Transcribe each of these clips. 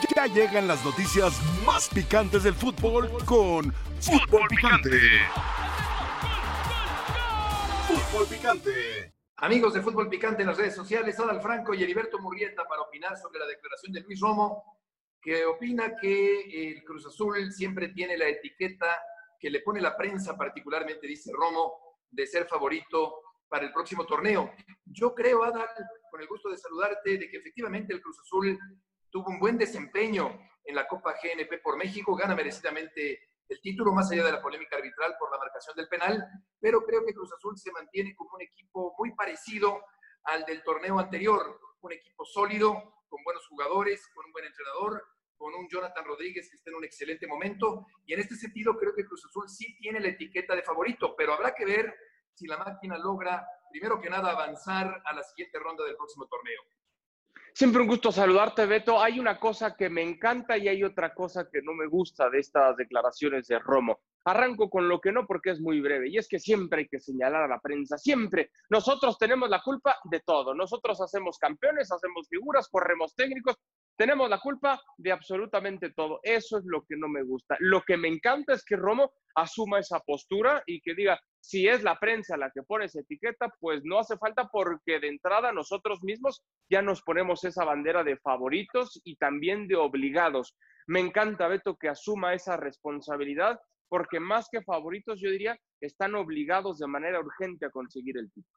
Ya llegan las noticias más picantes del fútbol con Fútbol Picante. Fútbol Picante. Amigos de Fútbol Picante en las redes sociales, Adal Franco y Heriberto Murrieta para opinar sobre la declaración de Luis Romo, que opina que el Cruz Azul siempre tiene la etiqueta que le pone la prensa, particularmente dice Romo, de ser favorito para el próximo torneo. Yo creo, Adal, con el gusto de saludarte, de que efectivamente el Cruz Azul tuvo un buen desempeño en la Copa GNP por México, gana merecidamente el título, más allá de la polémica arbitral por la marcación del penal, pero creo que Cruz Azul se mantiene como un equipo muy parecido al del torneo anterior, un equipo sólido, con buenos jugadores, con un buen entrenador, con un Jonathan Rodríguez que está en un excelente momento, y en este sentido creo que Cruz Azul sí tiene la etiqueta de favorito, pero habrá que ver si la máquina logra, primero que nada, avanzar a la siguiente ronda del próximo torneo. Siempre un gusto saludarte, Beto. Hay una cosa que me encanta y hay otra cosa que no me gusta de estas declaraciones de Romo. Arranco con lo que no porque es muy breve, y es que siempre hay que señalar a la prensa, siempre. Nosotros tenemos la culpa de todo. Nosotros hacemos campeones, hacemos figuras, corremos técnicos, tenemos la culpa de absolutamente todo. Eso es lo que no me gusta. Lo que me encanta es que Romo asuma esa postura y que diga, si es la prensa la que pone esa etiqueta, pues no hace falta, porque de entrada nosotros mismos ya nos ponemos esa bandera de favoritos y también de obligados. Me encanta, Beto, que asuma esa responsabilidad, porque más que favoritos, yo diría, están obligados de manera urgente a conseguir el título.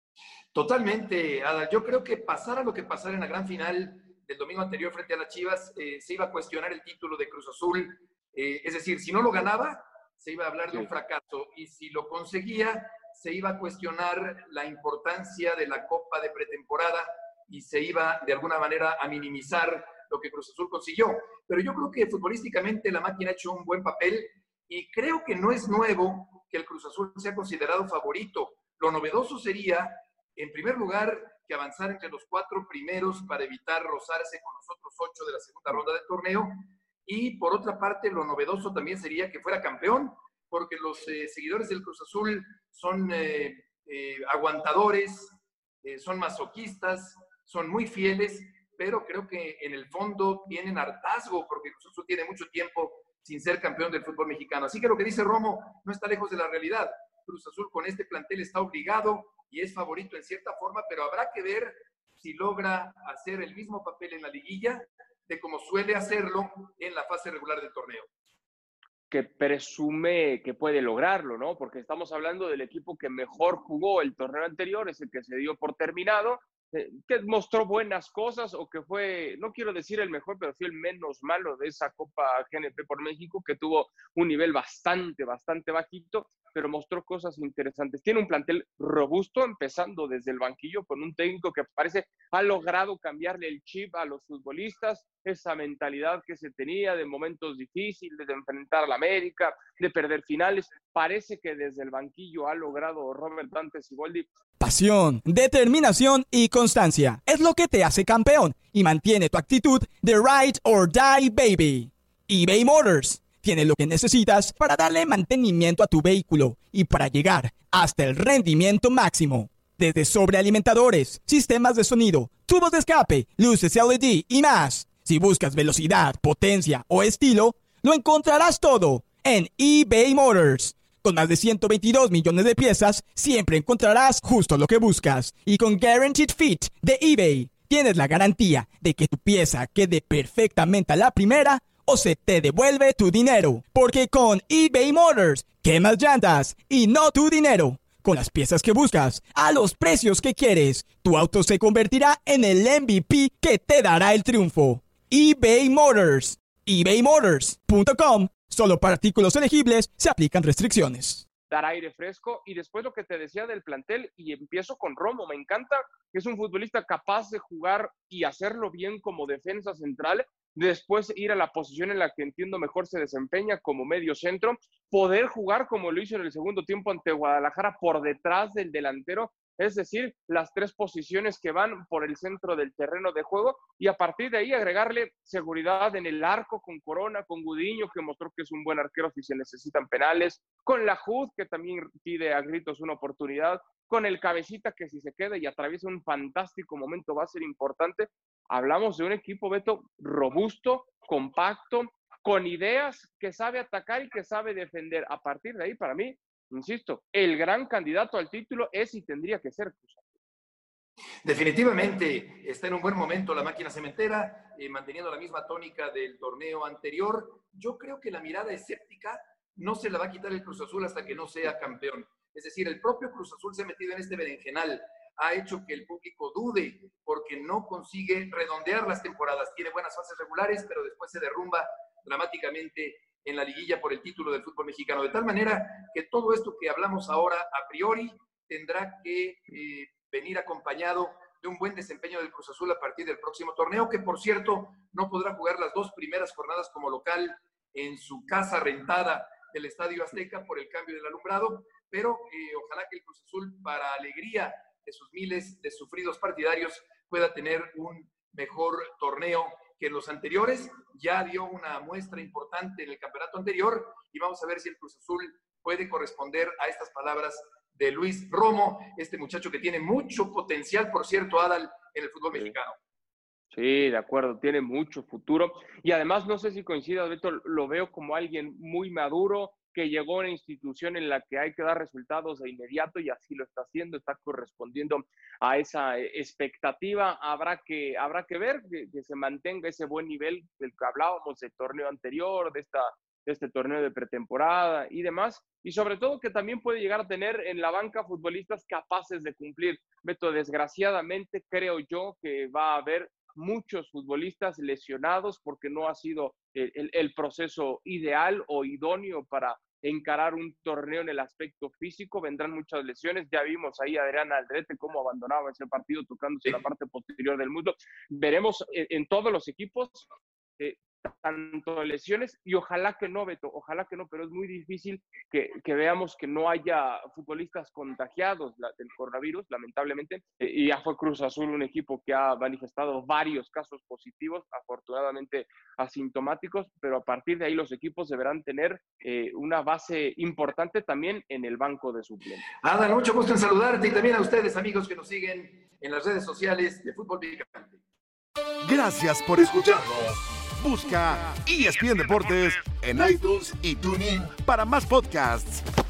Totalmente, Adal. Yo creo que pasara lo que pasara en la gran final del domingo anterior frente a las Chivas, se iba a cuestionar el título de Cruz Azul. Es decir, si no lo ganaba, se iba a hablar de un fracaso, y si lo conseguía, se iba a cuestionar la importancia de la Copa de pretemporada y se iba de alguna manera a minimizar lo que Cruz Azul consiguió. Pero yo creo que futbolísticamente la máquina ha hecho un buen papel y creo que no es nuevo que el Cruz Azul sea considerado favorito. Lo novedoso sería, en primer lugar, que avanzara entre los 4 primeros para evitar rozarse con los otros 8 de la segunda ronda del torneo. Y por otra parte, lo novedoso también sería que fuera campeón, porque los seguidores del Cruz Azul son aguantadores, son masoquistas, son muy fieles, pero creo que en el fondo tienen hartazgo, porque Cruz Azul tiene mucho tiempo sin ser campeón del fútbol mexicano. Así que lo que dice Romo no está lejos de la realidad. Cruz Azul con este plantel está obligado y es favorito en cierta forma, pero habrá que ver si logra hacer el mismo papel en la liguilla de como suele hacerlo en la fase regular del torneo. Que presume que puede lograrlo, ¿no? Porque estamos hablando del equipo que mejor jugó el torneo anterior, es el que se dio por terminado, que mostró buenas cosas, o que fue, no quiero decir el mejor, pero sí el menos malo de esa Copa GNP por México, que tuvo un nivel bastante bajito, pero mostró cosas interesantes. Tiene un plantel robusto, empezando desde el banquillo, con un técnico que parece ha logrado cambiarle el chip a los futbolistas, esa mentalidad que se tenía de momentos difíciles, de enfrentar a la América, de perder finales. Parece que desde el banquillo ha logrado Robert Dante Siboldi. Pasión, determinación y constancia es lo que te hace campeón y mantiene tu actitud de ride or die, baby. eBay Motors tiene lo que necesitas para darle mantenimiento a tu vehículo y para llegar hasta el rendimiento máximo. Desde sobrealimentadores, sistemas de sonido, tubos de escape, luces LED y más. Si buscas velocidad, potencia o estilo, lo encontrarás todo en eBay Motors. Con más de 122 millones de piezas, siempre encontrarás justo lo que buscas. Y con Guaranteed Fit de eBay, tienes la garantía de que tu pieza quede perfectamente a la primera o se te devuelve tu dinero. Porque con eBay Motors, quemas llantas y no tu dinero. Con las piezas que buscas, a los precios que quieres, tu auto se convertirá en el MVP que te dará el triunfo. eBay Motors. ebaymotors.com. Solo para artículos elegibles se aplican restricciones. Dar aire fresco, y después lo que te decía del plantel, y empiezo con Romo. Me encanta que es un futbolista capaz de jugar y hacerlo bien como defensa central, después ir a la posición en la que entiendo mejor se desempeña como medio centro, poder jugar como lo hizo en el segundo tiempo ante Guadalajara por detrás del delantero, es decir, las 3 posiciones que van por el centro del terreno de juego, y a partir de ahí agregarle seguridad en el arco con Corona, con Gudiño, que mostró que es un buen arquero si se necesitan penales, con Lahoud, que también pide a gritos una oportunidad, con el Cabecita, que si se queda y atraviesa un fantástico momento va a ser importante. Hablamos de un equipo, Beto, robusto, compacto, con ideas, que sabe atacar y que sabe defender. A partir de ahí, para mí, insisto, el gran candidato al título es y tendría que ser Cruz Azul. Definitivamente está en un buen momento la máquina cementera, manteniendo la misma tónica del torneo anterior. Yo creo que la mirada escéptica no se la va a quitar el Cruz Azul hasta que no sea campeón. Es decir, el propio Cruz Azul se ha metido en este berenjenal, ha hecho que el público dude porque no consigue redondear las temporadas. Tiene buenas fases regulares, pero después se derrumba dramáticamente en la liguilla por el título del fútbol mexicano. De tal manera que todo esto que hablamos ahora a priori tendrá que venir acompañado de un buen desempeño del Cruz Azul a partir del próximo torneo, que por cierto no podrá jugar las 2 primeras jornadas como local en su casa rentada del Estadio Azteca por el cambio del alumbrado, pero ojalá que el Cruz Azul, para alegría de sus miles de sufridos partidarios, pueda tener un mejor torneo que los anteriores. Ya dio una muestra importante en el campeonato anterior y vamos a ver si el Cruz Azul puede corresponder a estas palabras de Luis Romo, este muchacho que tiene mucho potencial, por cierto, Adal, en el fútbol mexicano. Sí, de acuerdo, tiene mucho futuro. Y además, no sé si coincidas, Beto, lo veo como alguien muy maduro, que llegó a una institución en la que hay que dar resultados de inmediato y así lo está haciendo, está correspondiendo a esa expectativa. Habrá que ver que se mantenga ese buen nivel del que hablábamos del torneo anterior, de este torneo de pretemporada y demás, y sobre todo que también puede llegar a tener en la banca futbolistas capaces de cumplir. Beto, desgraciadamente creo yo que va a haber muchos futbolistas lesionados porque no ha sido el proceso ideal o idóneo para encarar un torneo en el aspecto físico. Vendrán muchas lesiones. Ya vimos ahí a Adrián Aldrete cómo abandonaba ese partido tocándose la parte posterior del muslo. Veremos en todos los equipos tanto lesiones, y ojalá que no, Beto, ojalá que no, pero es muy difícil que veamos que no haya futbolistas contagiados del coronavirus, lamentablemente, y ya fue Cruz Azul un equipo que ha manifestado varios casos positivos, afortunadamente asintomáticos, pero a partir de ahí los equipos deberán tener una base importante también en el banco de suplentes. Adal, mucho gusto en saludarte y también a ustedes, amigos que nos siguen en las redes sociales de Fútbol Picante. Gracias por escucharnos. Busca ESPN Deportes en iTunes y TuneIn para más podcasts.